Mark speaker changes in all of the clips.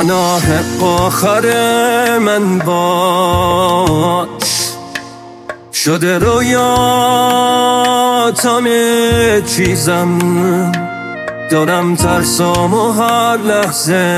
Speaker 1: پناه آخر من باش، شده رویات همه چیزم، دارم ترسامو هر لحظه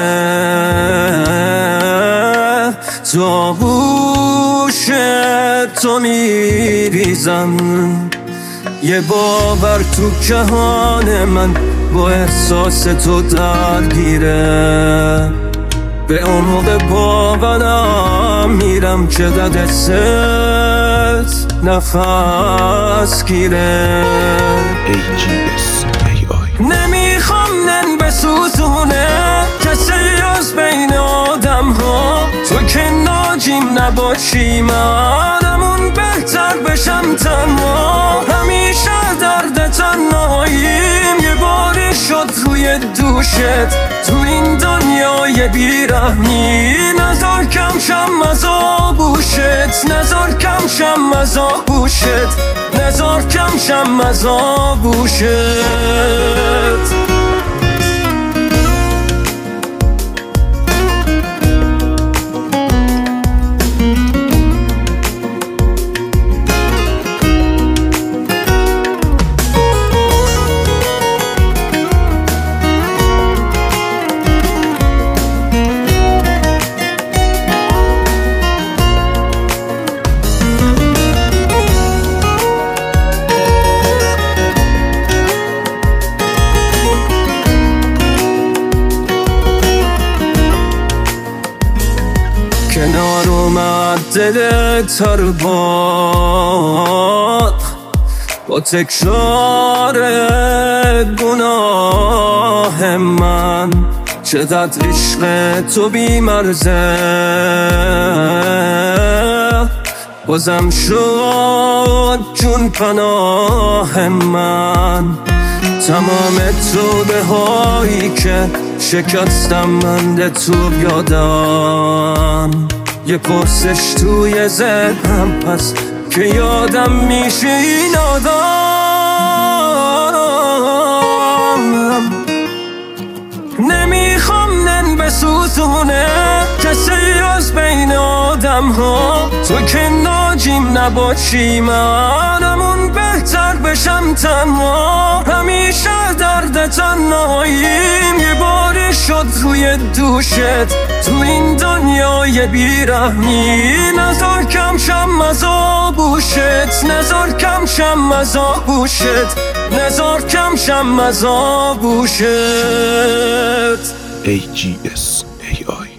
Speaker 1: تو آغوش تو میریزم. یه باور تو جهان من با احساس تو درگیره، به عمق باورم میرم که در دست نفس گیره. نمیخوام نن بسوزونه کسی از بین آدم ها، تو که ناجیم نباشی منمون بهتر بشم تنها. همیشه درد تنهاییم یه باری شد روی دوشت، تو این دنیای بیرحمی نزار کم شم از آغوشت، نزار کم شم از آغوشت، نزار کم شم از آغوشت. کنار اومد دل تر باد با تکرار گناه من، چقدر عشق تو بی‌مرزه بازم شد جون پناه من. تمام توبه هایی که شکستم من ده تو یادم، یه پرسش توی ذهنم پس که یادم میشه این آدم. نمیخوام نن بسوزونه کسی از بین آدم ها، تو که ناجیم نباشی منمون بهتر بشم تنها. همیشه درد تنهاییم یه باری شد روی دوشت، تو این دنیای بیرحمی نزار کم شم از آغوشت، نزار کم شم از آغوشت، نزار کم شم از آغوشت.
Speaker 2: AGS AI